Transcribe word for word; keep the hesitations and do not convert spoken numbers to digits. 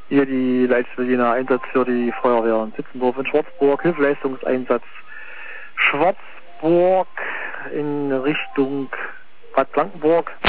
Hier die Leitstelle Einsatz für die Feuerwehr in Sitzendorf in Schwarzburg, Hilfeleistungseinsatz Schwarzburg in Richtung Bad Blankenburg.